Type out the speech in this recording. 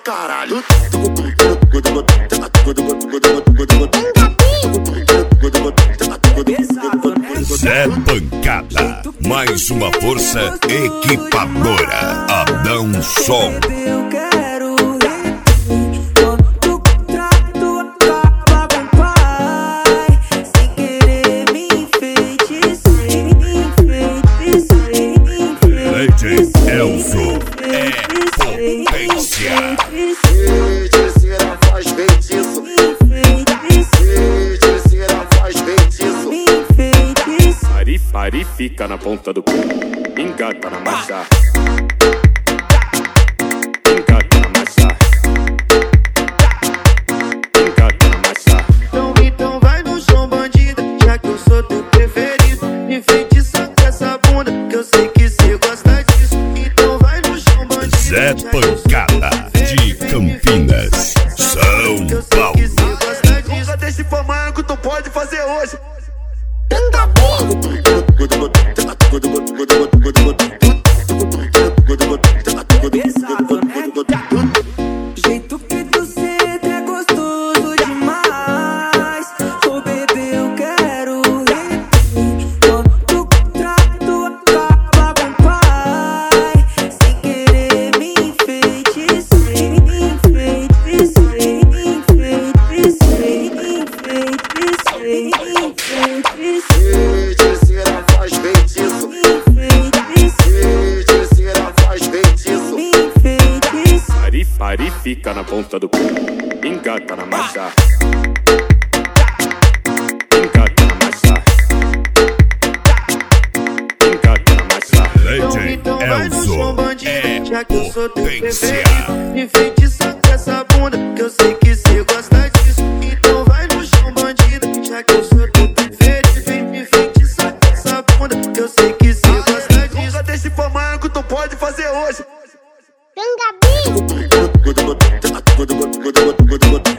caralho. Zé Pancada, mais uma força equipadora. Adão Som. Eu quero quando tu contrato acaba com o pai. Sem querer me enfeitiçar, DJ Elzo é potência. Feiticeira faz feitiço. Feiticeira faz feitiço. Pari fica na ponta do cu, engata na marcha. Engata na marcha. Engata na marcha. Então vai no chão, bandida, já que eu sou teu preferido. Enfeitiça com essa bunda, que eu sei que cê gosta disso. Então vai no chão, bandida. Zé Pancada, de Campinas, São Paulo. Nunca deixe pra amanhã que tu pode fazer hoje. Jeito que tu senta é gostoso demais. Ô bebê, eu quero quando tu contrato acaba com o pai. Sem querer me enfeitiçar, Feiticeira faz feitiço. Feiticeira faz feitiço. Pari fica na ponta do cu, engata na marcha. Engata na marcha. Engata na marcha. DJ Elzo é já que eu sou teu potência. preferido. Enfeitiça com essa bunda, que eu sei que cê gosta disso. Então vai no chão, bandida, já que eu sou teu preferido. Enfeitiça com essa bunda, que eu sei que cê gosta disso. Nunca deixe pra amanhã que tu pode fazer hoje. Gabi.